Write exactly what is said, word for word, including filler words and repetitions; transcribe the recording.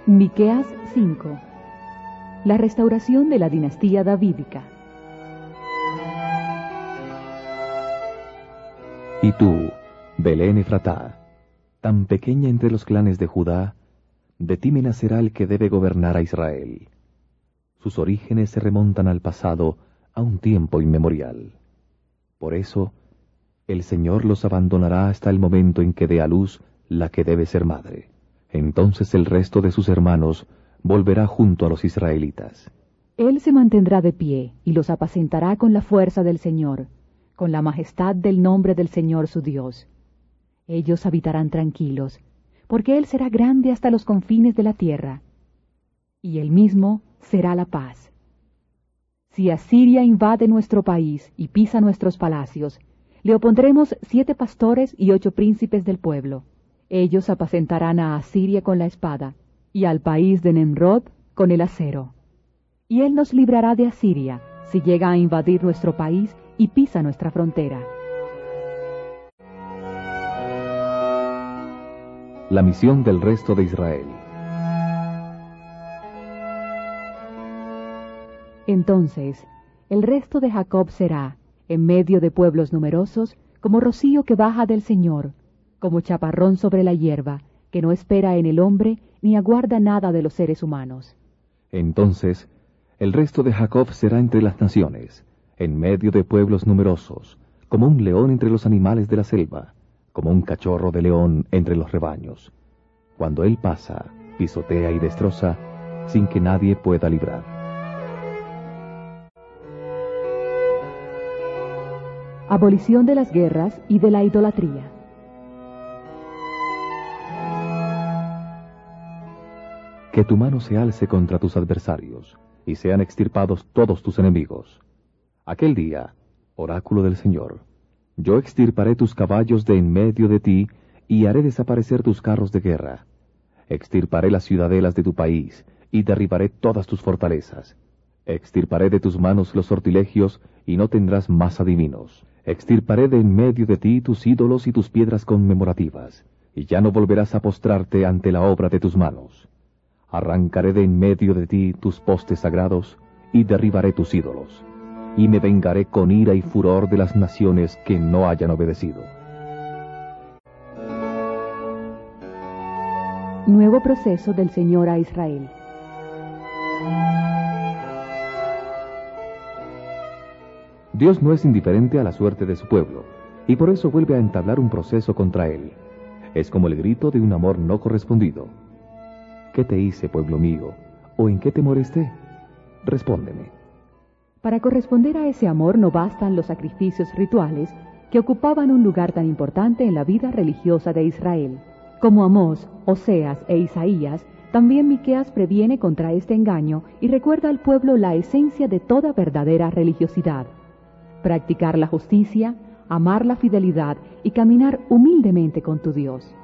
Miqueas cinco. La restauración de la dinastía davídica. Y tú, Belén Efratá, tan pequeña entre los clanes de Judá, de ti me nacerá el que debe gobernar a Israel. Sus orígenes se remontan al pasado, a un tiempo inmemorial. Por eso, el Señor los abandonará hasta el momento en que dé a luz la que debe ser madre. Entonces el resto de sus hermanos volverá junto a los israelitas. Él se mantendrá de pie y los apacentará con la fuerza del Señor, con la majestad del nombre del Señor su Dios. Ellos habitarán tranquilos, porque Él será grande hasta los confines de la tierra, y Él mismo será la paz. Si Asiria invade nuestro país y pisa nuestros palacios, le opondremos siete pastores y ocho príncipes del pueblo. Ellos apacentarán a Asiria con la espada, y al país de Nemrod con el acero. Y Él nos librará de Asiria, si llega a invadir nuestro país y pisa nuestra frontera. La misión del resto de Israel. Entonces, el resto de Jacob será, en medio de pueblos numerosos, como rocío que baja del Señor, como chaparrón sobre la hierba, que no espera en el hombre ni aguarda nada de los seres humanos. Entonces, el resto de Jacob será entre las naciones, en medio de pueblos numerosos, como un león entre los animales de la selva, como un cachorro de león entre los rebaños. Cuando él pasa, pisotea y destroza, sin que nadie pueda librar. Abolición de las guerras y de la idolatría. Que tu mano se alce contra tus adversarios, y sean extirpados todos tus enemigos. Aquel día, oráculo del Señor, yo extirparé tus caballos de en medio de ti, y haré desaparecer tus carros de guerra. Extirparé las ciudadelas de tu país, y derribaré todas tus fortalezas. Extirparé de tus manos los sortilegios, y no tendrás más adivinos. Extirparé de en medio de ti tus ídolos y tus piedras conmemorativas, y ya no volverás a postrarte ante la obra de tus manos. Arrancaré de en medio de ti tus postes sagrados, y derribaré tus ídolos, y me vengaré con ira y furor de las naciones que no hayan obedecido. Nuevo proceso del Señor a Israel. Dios no es indiferente a la suerte de su pueblo, y por eso vuelve a entablar un proceso contra él. Es como el grito de un amor no correspondido. ¿Qué te hice, pueblo mío? ¿O en qué te molesté? Respóndeme. Para corresponder a ese amor no bastan los sacrificios rituales que ocupaban un lugar tan importante en la vida religiosa de Israel. Como Amós, Oseas e Isaías, también Miqueas previene contra este engaño y recuerda al pueblo la esencia de toda verdadera religiosidad: practicar la justicia, amar la fidelidad y caminar humildemente con tu Dios.